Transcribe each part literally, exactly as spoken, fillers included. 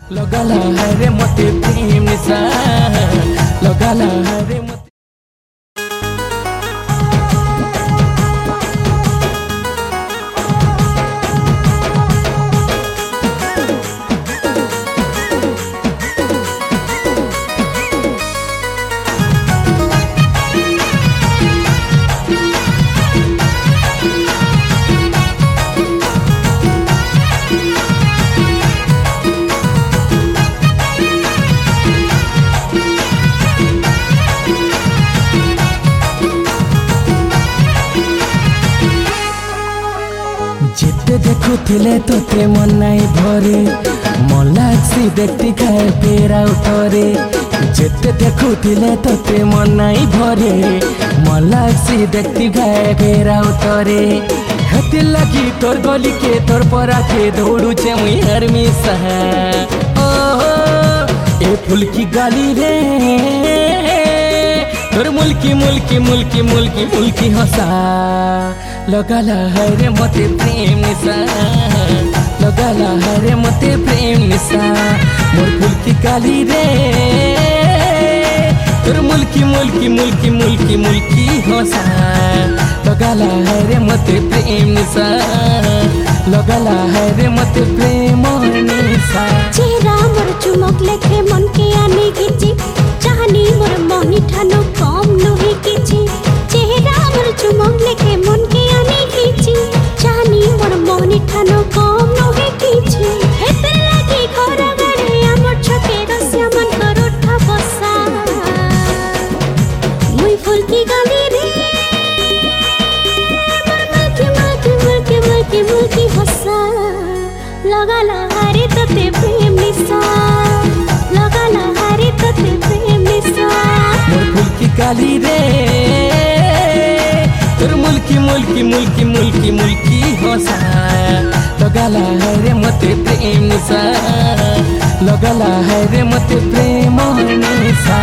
लगाला है रे मते प्रेम निशा लगाला है रे मते जेते देखुथिले तोते मन नाई भरे मन लागसी देखती खाए पेरा उठरे जेते देखुथिले तोते मन नाई भरे मन लागसी देखती खाए पेरा उठरे हते लगी तोर गली के तोर परा के दौड़ू छे मुई हरमिसा ओ ए फूल की गाली रे तोर मुल्की मुल्की मुल्की मुल्की मुल्की हंसा लगाला है रे मते प्रेम निशा लगाला है रे मते प्रेम निशा मोर फूल की गाली रे तोर मुल्की मुल्की मुल्की मुल्की मुल्की हंसा लगाला है रे मते प्रेम निशा लगाला है रे मते प्रेम निशा चेहरा मोर चुमक लेखे मन के आने किछि चाहनी मोर मोहनी ठानो कम नहे किछि चेहरा मोर चुमक लेखे मन के आने किछि चाहनी मोर मोहनी ठानो कम नहे किछि हेते लागी घर गड़े हमर छके रसिया मन कर उठा बसा मुई फूल की गाली रे मलके मलके मलके मलके मलके हंसा लगाला हरे तते प्रेम निशा लगाला हरे तते प्रेम निशा मोर फूल की गाली रे तोर मुल्की मुल्की मुल्की मुल्की मुल्की हंसा लगाला है रे मते प्रेम निशा लगाला है रे मते प्रेम निशा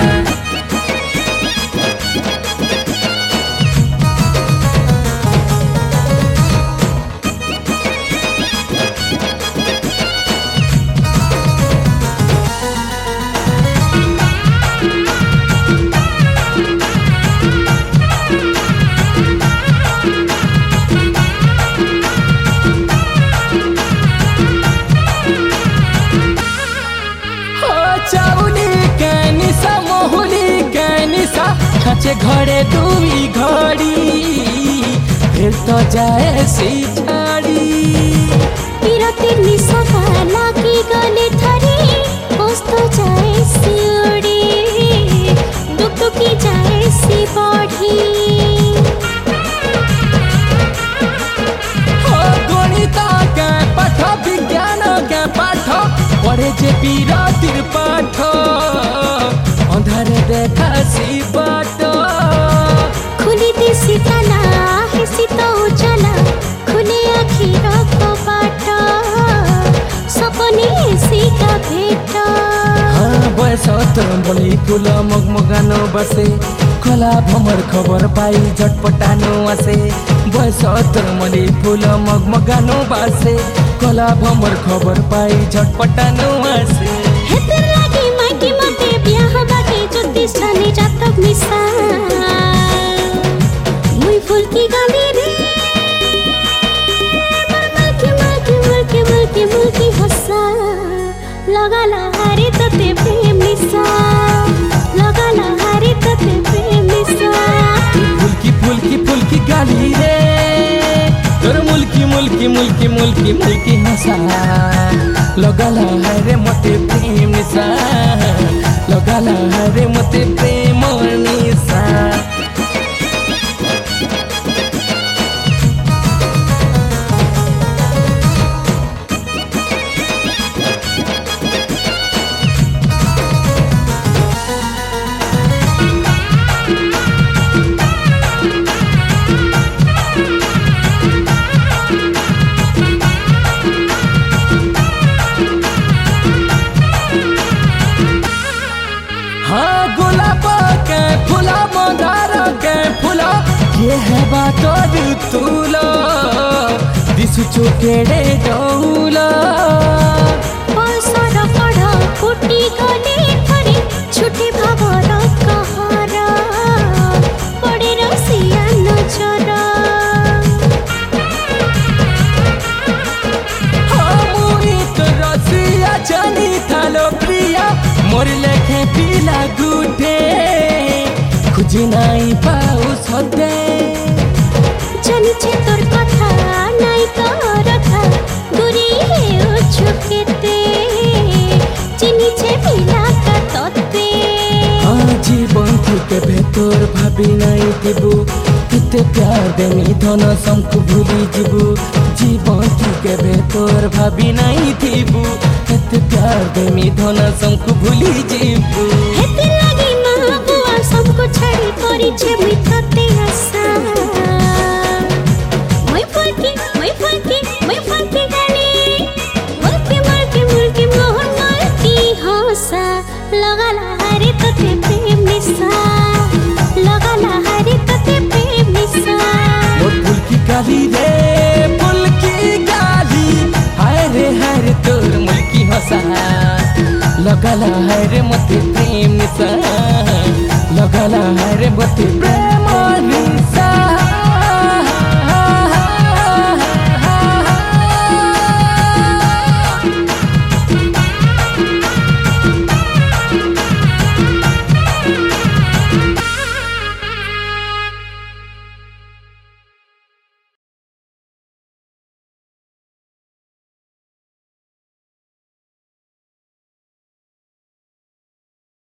खाचे घड़े दुई घड़ी फिर तो जाए सी झाड़ी पिरतिर निशा लागी गले थरी पोस्तो जाए सी उड़ी दुख दुखी जाए सी बढ़ी हो गणित के पाठ विज्ञान के पाठ पढ़े जे पिरतिर पाठ अंधारे देखा सी बाट खुली देसी ताला है सीता उजाला खुले आखिर को बाट सपने सी का भेट हाँ बयस बलि फूल मगमगानो बसे खोला भमर खबर पाई झटपटानो आसे बयस मलि फूल मगमगानो बसे खोला भमर खबर पाई झटपटानो आसे हेते लागी माइकी मते बियाह बाके ज्योतिष ठाने जातक निशा मुई फूल की गाली रे मलके मलके मलके मलके मलके हंसा लगाला हरे तते प्रेम निशा लगाला हरे तते प्रेम निशा फुलकी फुलकी फुलकी गाली रे तोर मुल्की मुल्की मुल्की मुल्की मुल्की हंसा लगाला है रे मते प्रेम निशा लगाला है रे मते प्रेम निशा हाँ गुलाब के फूला मंदार के फूला ये है बात तुला दिसु चोकेड़े डौला पसर पढ़ केबे तोर भाभी नहीं थिबु किते प्यार देमी धन सबको भूली जीवु जीवन की केबे तोर भाभी नहीं थिबु किते प्यार देमी धन सबको भूली जीवु हेते लागी माँ बुआ सबको छाड़ी परी छे मिथते आशा मैं फलकी मैं फलकी मैं फलकी गाली मुल्की मुल्की मुल्की मोहन मुल्की हंसा लगा लहरे तते प्रेम निशा लगा लहरे तते प्रेम निशा मोर फूल की गाली रे फूल की गाली हाय रे हाय रे तोर मुल्की हंसा लगा लहरे मते प्रेम निशा लगा लहरे मते प्रेम निशा।